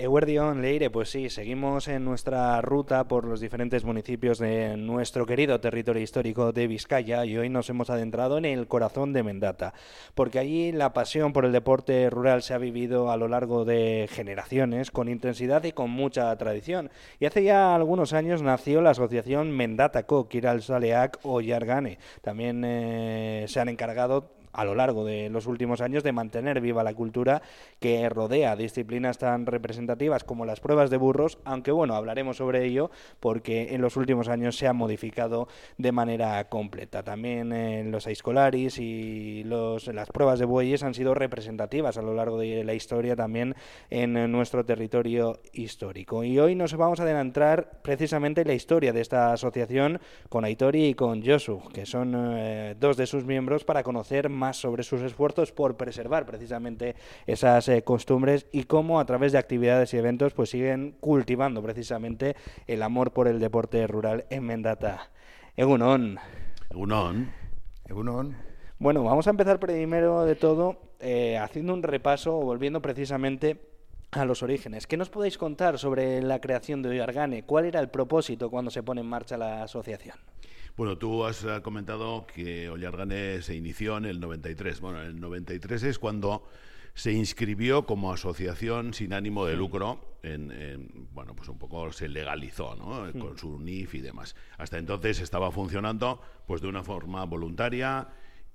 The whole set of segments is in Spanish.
Eguerdión, Leire, pues sí, seguimos en nuestra ruta por los diferentes municipios de nuestro querido territorio histórico de Vizcaya y hoy nos hemos adentrado en el corazón de Mendata, porque allí la pasión por el deporte rural se ha vivido a lo largo de generaciones con intensidad y con mucha tradición. Y hace ya algunos años nació la asociación Mendatako Kiralzaleak Oiargane. También se han encargado a lo largo de los últimos años de mantener viva la cultura que rodea disciplinas tan representativas como las pruebas de burros, aunque bueno, hablaremos sobre ello porque en los últimos años se ha modificado de manera completa. También los aizkolaris y las pruebas de bueyes han sido representativas a lo largo de la historia también en nuestro territorio histórico. Y hoy nos vamos a adentrar precisamente en la historia de esta asociación con Aitori y con Josu, que son dos de sus miembros, para conocer más sobre sus esfuerzos por preservar precisamente esas costumbres y cómo a través de actividades y eventos pues siguen cultivando precisamente el amor por el deporte rural en Mendata. Egunon. Egunon. Egunon. Bueno, vamos a empezar primero de todo haciendo un repaso, volviendo precisamente a los orígenes. ¿Qué nos podéis contar sobre la creación de Oiargane? ¿Cuál era el propósito cuando se pone en marcha la asociación? Bueno, tú has comentado que Oiargane se inició en el 93. Bueno, en el 93 es cuando se inscribió como asociación sin ánimo de lucro, bueno, pues un poco se legalizó, ¿no? Con su NIF y demás. Hasta entonces estaba funcionando pues de una forma voluntaria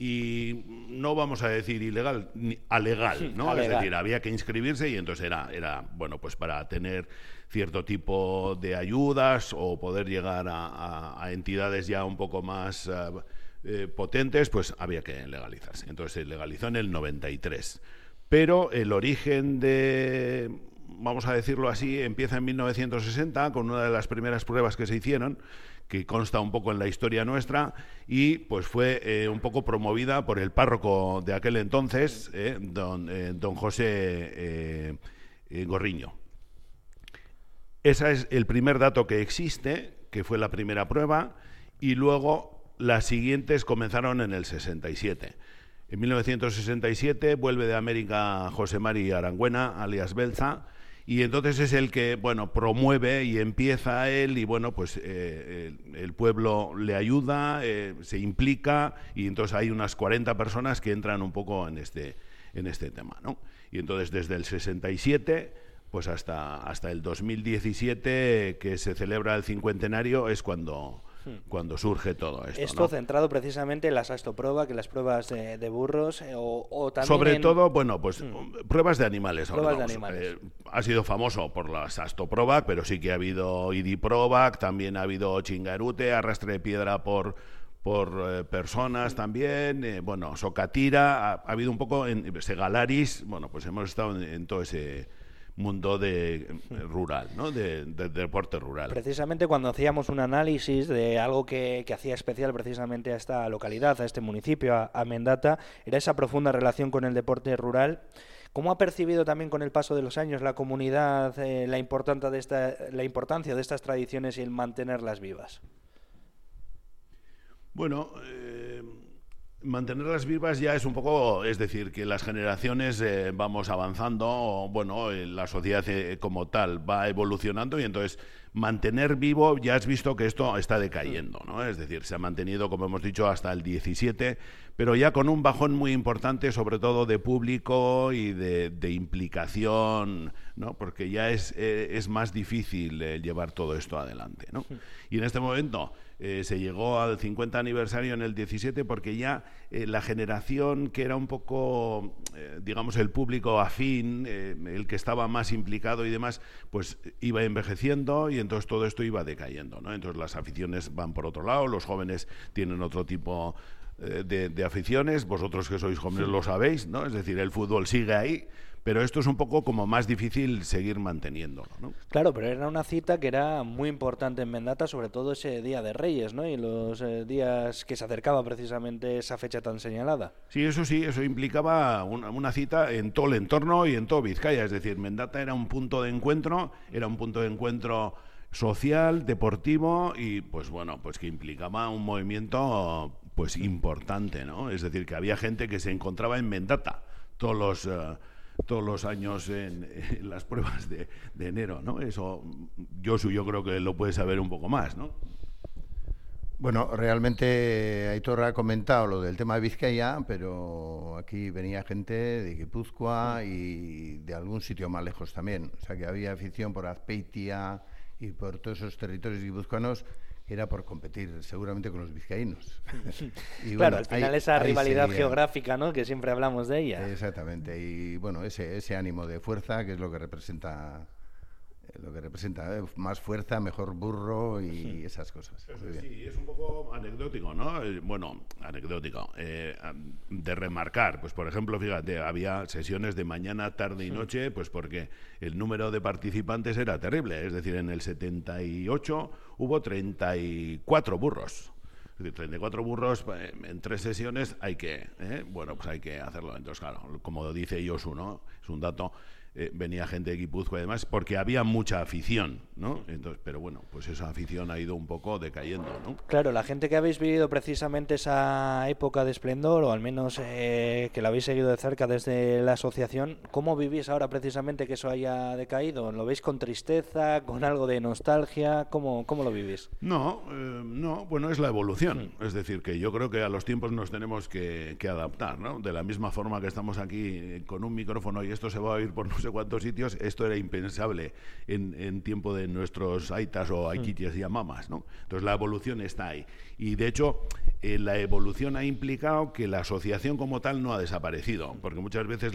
y no vamos a decir ilegal, ni alegal, ¿no? Alegal. Es decir, había que inscribirse y entonces era bueno, pues para tener cierto tipo de ayudas o poder llegar a entidades ya un poco más potentes, pues había que legalizarse. Entonces se legalizó en el 93. Pero el origen de, vamos a decirlo así, empieza en 1960 con una de las primeras pruebas que se hicieron, que consta un poco en la historia nuestra, y pues fue un poco promovida por el párroco de aquel entonces, don José Gorriño. Ese es el primer dato que existe, que fue la primera prueba, y luego las siguientes comenzaron en el 67. En 1967 vuelve de América José Mari Arangüena, alias Belza, y entonces es el que, bueno, promueve y empieza él, y bueno, pues el pueblo le ayuda, se implica, y entonces hay unas 40 personas que entran un poco en este tema, ¿no? Y entonces desde el 67 pues hasta el 2017, que se celebra el cincuentenario, es cuando surge todo esto. Esto, ¿no? centrado precisamente en las astoproba, que las pruebas de burros, o también sobre todo, bueno, pues pruebas de animales. Pruebas ahora, de animales. Ha sido famoso por las astoprobac, pero sí que ha habido idiprobac, también ha habido chingarute, arrastre de piedra por personas también, bueno, socatira, ha habido un poco en segalaris, bueno, pues hemos estado en todo ese mundo rural, ¿no? de deporte rural. Precisamente cuando hacíamos un análisis de algo que hacía especial precisamente a esta localidad, a este municipio, a Mendata, era esa profunda relación con el deporte rural. ¿Cómo ha percibido también con el paso de los años la comunidad la importancia de estas tradiciones y el mantenerlas vivas? Bueno, mantenerlas vivas ya es un poco, es decir, que las generaciones vamos avanzando, bueno, la sociedad como tal va evolucionando y entonces mantener vivo, ya has visto que esto está decayendo, ¿no? Es decir, se ha mantenido, como hemos dicho, hasta el 17, pero ya con un bajón muy importante, sobre todo de público y de implicación, ¿no? Porque ya es más difícil llevar todo esto adelante, ¿no? Y en este momento se llegó al 50 aniversario en el 17 porque ya la generación que era un poco, digamos, el público afín, el que estaba más implicado y demás, pues iba envejeciendo y entonces todo esto iba decayendo, ¿no? Entonces las aficiones van por otro lado, los jóvenes tienen otro tipo de aficiones, vosotros que sois jóvenes lo sabéis, ¿no? Es decir, el fútbol sigue ahí, pero esto es un poco como más difícil seguir manteniéndolo, ¿no? Claro, pero era una cita que era muy importante en Mendata, sobre todo ese Día de Reyes, ¿no? Y los días que se acercaba precisamente esa fecha tan señalada. Sí, eso implicaba una cita en todo el entorno y en todo Vizcaya, es decir, Mendata era un punto de encuentro, social, deportivo y pues bueno, pues que implicaba un movimiento pues importante, ¿no? Es decir, que había gente que se encontraba en Mendata todos todos los años en las pruebas de enero, ¿no? Eso, Josu, yo creo que lo puede saber un poco más, ¿no? Bueno, realmente Aitor ha comentado lo del tema de Vizcaya, pero aquí venía gente de Guipúzcoa y de algún sitio más lejos también. O sea, que había afición por Azpeitia y por todos esos territorios guipuzcoanos, era por competir seguramente con los vizcaínos. Y claro, al final esa rivalidad geográfica, ¿no?, que siempre hablamos de ella. Exactamente, y bueno, ese ánimo de fuerza, que es lo que representa más fuerza, mejor burro y esas cosas. Sí, es un poco anecdótico, ¿no? Bueno, anecdótico. De remarcar, pues por ejemplo, fíjate, había sesiones de mañana, tarde y noche, pues porque el número de participantes era terrible. Es decir, en el 78 hubo 34 burros. Es decir, 34 burros en 3 sesiones hay que, pues hay que hacerlo. Entonces, claro, como dice Josu, ¿no? Es un dato. Venía gente de Guipúzcoa y demás, porque había mucha afición, ¿no? Entonces, pero bueno, pues esa afición ha ido un poco decayendo, ¿no? Claro, la gente que habéis vivido precisamente esa época de esplendor, o al menos que la habéis seguido de cerca desde la asociación, ¿cómo vivís ahora precisamente que eso haya decaído? ¿Lo veis con tristeza, con algo de nostalgia? ¿Cómo lo vivís? No, bueno, es la evolución. Es decir, que yo creo que a los tiempos nos tenemos que adaptar, ¿no? De la misma forma que estamos aquí con un micrófono y esto se va a oír por no sé cuántos sitios, esto era impensable en tiempo de nuestros aitas o aiquities y amamas, ¿no? Entonces la evolución está ahí. Y de hecho, la evolución ha implicado que la asociación como tal no ha desaparecido, porque muchas veces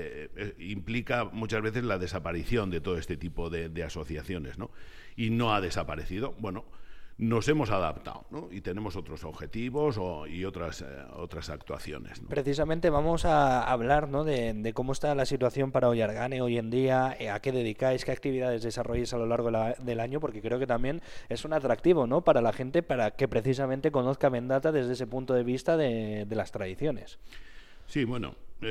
implica muchas veces la desaparición de todo este tipo de asociaciones, ¿no? Y no ha desaparecido. Bueno, nos hemos adaptado, ¿no? Y tenemos otros objetivos y otras actuaciones, ¿no? Precisamente vamos a hablar, ¿no?, de cómo está la situación para Ollargane hoy en día, a qué dedicáis, qué actividades desarrolláis a lo largo del año, porque creo que también es un atractivo, ¿no?, para la gente, para que precisamente conozca Mendata desde ese punto de vista de las tradiciones. Sí, bueno,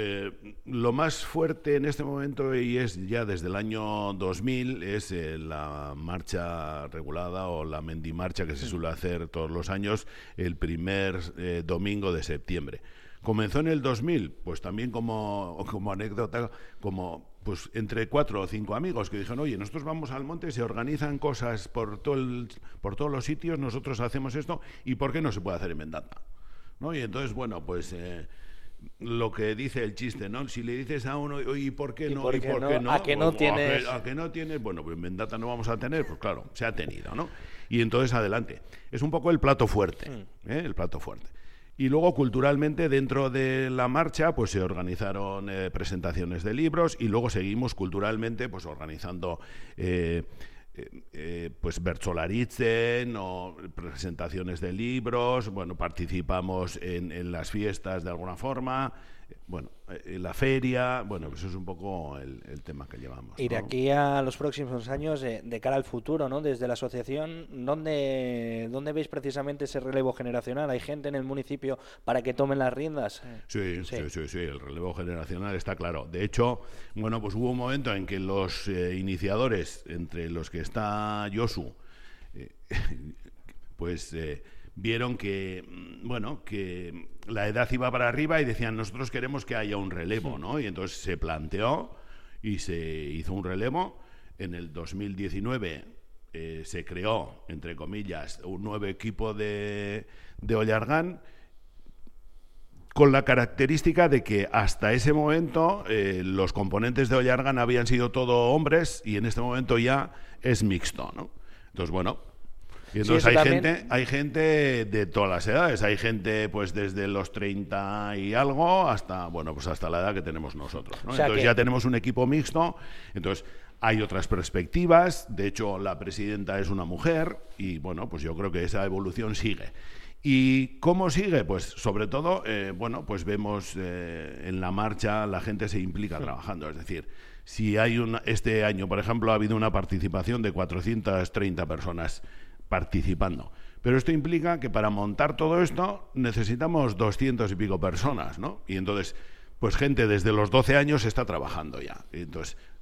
lo más fuerte en este momento, y es ya desde el año 2000, es la marcha regulada o la mendimarcha que se suele hacer todos los años el primer domingo de septiembre. Comenzó en el 2000, pues también como anécdota, como pues entre 4 o 5 amigos que dijeron, oye, nosotros vamos al monte, se organizan cosas por todos los sitios, nosotros hacemos esto, ¿y por qué no se puede hacer en Mendata? ¿No? Y entonces, bueno, pues lo que dice el chiste, ¿no? Si le dices a uno, oye, ¿y por qué no? ¿Y por qué no? ¿A que no tienes? ¿A que no tienes? Bueno, pues en Mendata no vamos a tener, pues claro, se ha tenido, ¿no? Y entonces adelante. Es un poco el plato fuerte, el plato fuerte. Y luego, culturalmente, dentro de la marcha, pues se organizaron presentaciones de libros, y luego seguimos culturalmente, pues organizando pues bertsolaritzen o presentaciones de libros. Bueno, participamos en las fiestas de alguna forma, bueno, en la feria. Bueno, pues eso es un poco el tema que llevamos, y de aquí a los próximos años, de cara al futuro, ¿no?, desde la asociación, ¿dónde veis precisamente ese relevo generacional? ¿Hay gente en el municipio para que tomen las riendas? Sí, el relevo generacional está claro. De hecho, bueno, pues hubo un momento en que los iniciadores, entre los que está Josu, pues vieron que, bueno, que la edad iba para arriba y decían, nosotros queremos que haya un relevo, ¿no? Y entonces se planteó y se hizo un relevo. En el 2019 se creó, entre comillas, un nuevo equipo de Ollargán, con la característica de que hasta ese momento los componentes de Ollargán habían sido todo hombres, y en este momento ya es mixto, ¿no? Entonces, bueno, y entonces sí, hay gente de todas las edades. Hay gente pues desde los 30 y algo hasta, bueno, pues hasta la edad que tenemos nosotros, ¿no? O sea, entonces ya tenemos un equipo mixto. Entonces hay otras perspectivas. De hecho, la presidenta es una mujer y, bueno, pues yo creo que esa evolución sigue. ¿Y cómo sigue? Pues sobre todo, bueno, pues vemos en la marcha la gente se implica trabajando. Es decir, si hay este año, por ejemplo, ha habido una participación de 430 personas participando. Pero esto implica que para montar todo esto necesitamos 200 y pico personas, ¿no? Y entonces, pues gente desde los 12 años está trabajando ya. Y entonces,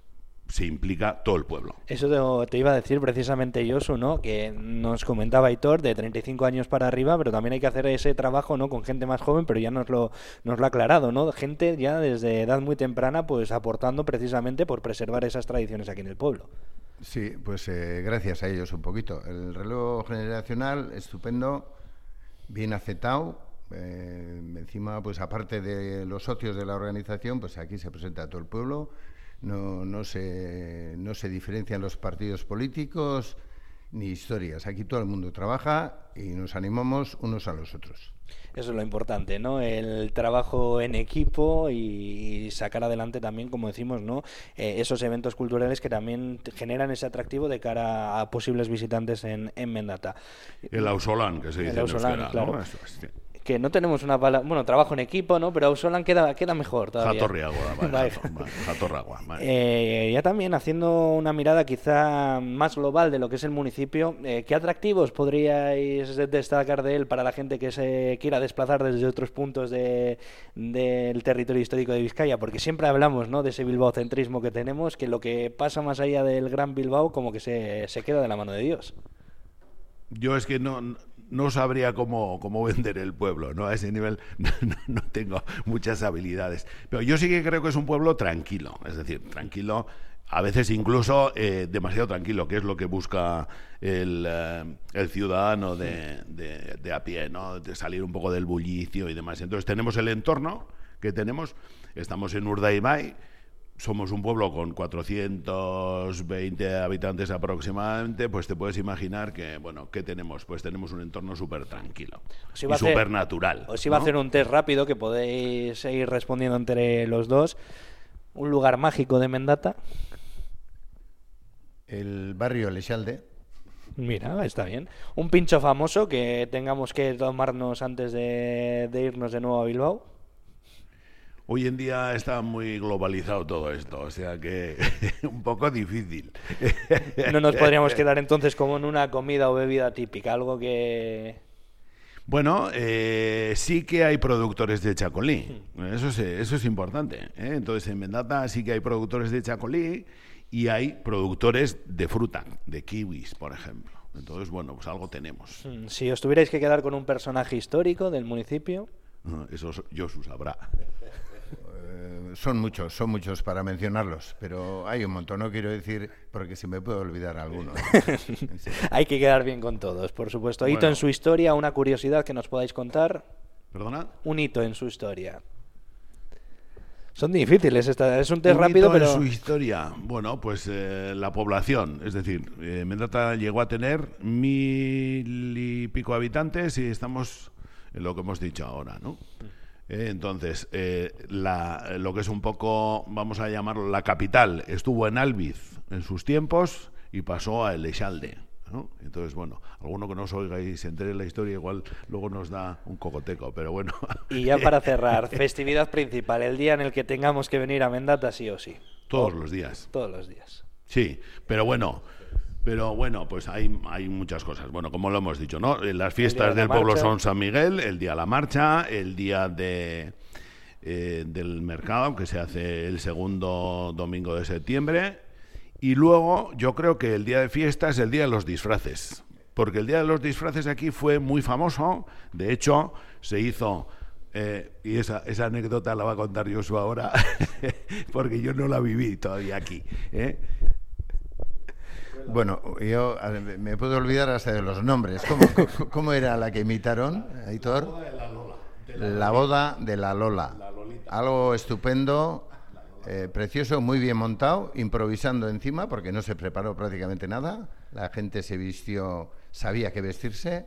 se implica todo el pueblo. Eso te iba a decir precisamente Josu, ¿no? Que nos comentaba Aitor, de 35 años para arriba, pero también hay que hacer ese trabajo, ¿no? Con gente más joven, pero ya nos lo ha aclarado, ¿no? Gente ya desde edad muy temprana, pues aportando precisamente por preservar esas tradiciones aquí en el pueblo. Sí, pues gracias a ellos un poquito. El relevo generacional, estupendo, bien aceptado. Encima, pues aparte de los socios de la organización, pues aquí se presenta a todo el pueblo. No se diferencian los partidos políticos ni historias. Aquí todo el mundo trabaja y nos animamos unos a los otros. Eso es lo importante, ¿no? El trabajo en equipo y sacar adelante también, como decimos, ¿no? Esos eventos culturales que también generan ese atractivo de cara a posibles visitantes en Mendata. El ausolán, que se dice en euskera, claro. ¿no? Eso es, sí. Que no tenemos una palabra, bueno, trabajo en equipo, ¿no? Pero ausolán queda mejor todavía. Jatorriagua. Ya también haciendo una mirada quizá más global de lo que es el municipio, ¿qué atractivos podríais destacar de él para la gente que se quiera desplazar desde otros puntos del territorio histórico de Vizcaya? Porque siempre hablamos, ¿no? De ese bilbaocentrismo que tenemos, que lo que pasa más allá del Gran Bilbao como que se queda de la mano de Dios. Yo es que no sabría cómo vender el pueblo, ¿no? A ese nivel no tengo muchas habilidades. Pero yo sí que creo que es un pueblo tranquilo, es decir, tranquilo, a veces incluso demasiado tranquilo, que es lo que busca el ciudadano de a pie, ¿no? De salir un poco del bullicio y demás. Entonces tenemos el entorno que tenemos, estamos en Urdaibai. Somos un pueblo con 420 habitantes aproximadamente, pues te puedes imaginar que, bueno, ¿qué tenemos? Pues tenemos un entorno súper tranquilo y súper natural. Os iba a hacer un test rápido que podéis ir respondiendo entre los dos. ¿Un lugar mágico de Mendata? El barrio Lexalde. Mira, está bien. ¿Un pincho famoso que tengamos que tomarnos antes de irnos de nuevo a Bilbao? Hoy en día está muy globalizado todo esto, o sea que un poco difícil. No nos podríamos quedar entonces como en una comida o bebida típica, algo que... Bueno, sí que hay productores de chacolí, eso es importante, ¿eh? Entonces en Mendata sí que hay productores de chacolí y hay productores de fruta, de kiwis, por ejemplo. Entonces, bueno, pues algo tenemos. Si os tuvierais que quedar con un personaje histórico del municipio... Eso Josu sabrá. Son muchos para mencionarlos, pero hay un montón, no quiero decir porque se me puede olvidar alguno. Hay que quedar bien con todos, por supuesto. Bueno. Hito en su historia, una curiosidad que nos podáis contar. ¿Perdona? Un hito en su historia. Son difíciles, es un test rápido, pero... en su historia, bueno, pues la población, es decir, Mendata llegó a tener 1000 y pico habitantes y estamos en lo que hemos dicho ahora, ¿no? Entonces, lo que es un poco, vamos a llamarlo la capital, estuvo en Albiz en sus tiempos y pasó a Elexalde, ¿no? Entonces, bueno, alguno que nos oiga y se entere la historia igual luego nos da un cocoteco, pero bueno. Y ya para cerrar, festividad principal, el día en el que tengamos que venir a Mendata sí o sí. Todos los días. Todos los días. Sí, pero bueno, pues hay muchas cosas. Bueno, como lo hemos dicho, ¿no? Las fiestas del pueblo son San Miguel, el día de la marcha, el día del mercado, que se hace el segundo domingo de septiembre, y luego yo creo que el día de fiesta es el día de los disfraces, porque el día de los disfraces aquí fue muy famoso. De hecho, se hizo... y esa anécdota la va a contar Josu ahora, porque yo no la viví todavía aquí, ¿eh? Bueno, yo me puedo olvidar hasta de los nombres. ¿Cómo era la que imitaron, Aitor? La boda de la Lola. Algo estupendo, precioso, muy bien montado, improvisando encima, porque no se preparó prácticamente nada. La gente se vistió, sabía qué vestirse.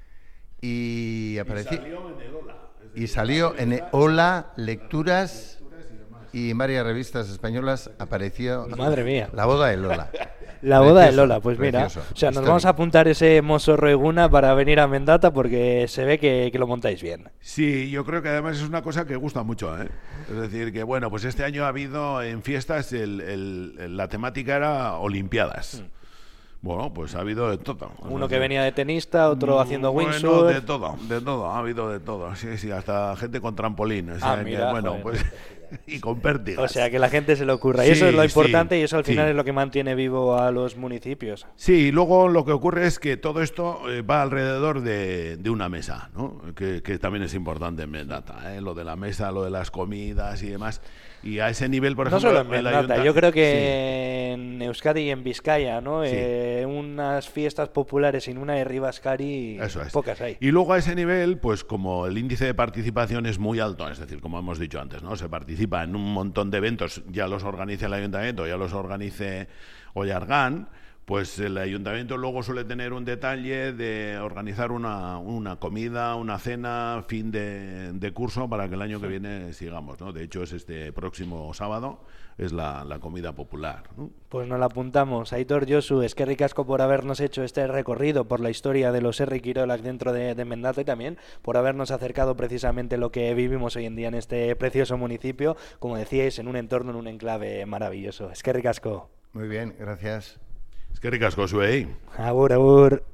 Y apareció. Y salió en Hola, Lecturas y en varias revistas españolas apareció. Madre mía. La boda de Lola. La boda de Lola, pues mira, o sea, nos vamos a apuntar ese Mosorro Eguna para venir a Mendata porque se ve que lo montáis bien. Sí, yo creo que además es una cosa que gusta mucho, ¿eh? Es decir, que bueno, pues este año ha habido en fiestas, la temática era Olimpiadas. Bueno, pues ha habido de todo. Uno que venía de tenista, otro haciendo windsurf. De todo, ha habido de todo. Sí, hasta gente con trampolín. O sea, mira, que, bueno, joder. pues... y con pértigas. O sea, que la gente se lo ocurra. Y Sí, eso es lo importante sí, y eso al final sí. es lo que mantiene vivo a los municipios. Sí, y luego lo que ocurre es que todo esto va alrededor de una mesa, ¿no? Que también es importante en Mendata, ¿eh? Lo de la mesa, lo de las comidas y demás. Y a ese nivel, por No ejemplo, solo en Mendata, yo creo que en Euskadi y en Vizcaya, ¿no? Sí. Unas fiestas populares sin una de Rivascari, Eso es. pocas hay. Y luego a ese nivel, pues como el índice de participación es muy alto, es decir, como hemos dicho antes, ¿no? Se participa en un montón de eventos, ya los organice el ayuntamiento, ya los organice Ollargan, pues el ayuntamiento luego suele tener un detalle de organizar una comida, una cena, fin de curso para que el año que viene sigamos, ¿no? De hecho, es este próximo sábado, es la comida popular, ¿no? Pues nos la apuntamos. Aitor, Josu, eskerrik asko por habernos hecho este recorrido por la historia de los Herri Kirolak dentro de Mendata y también por habernos acercado precisamente lo que vivimos hoy en día en este precioso municipio, como decíais, en un entorno, en un enclave maravilloso. Eskerrik asko. Muy bien, gracias. Eskerrik asko zuei. Agur, agur.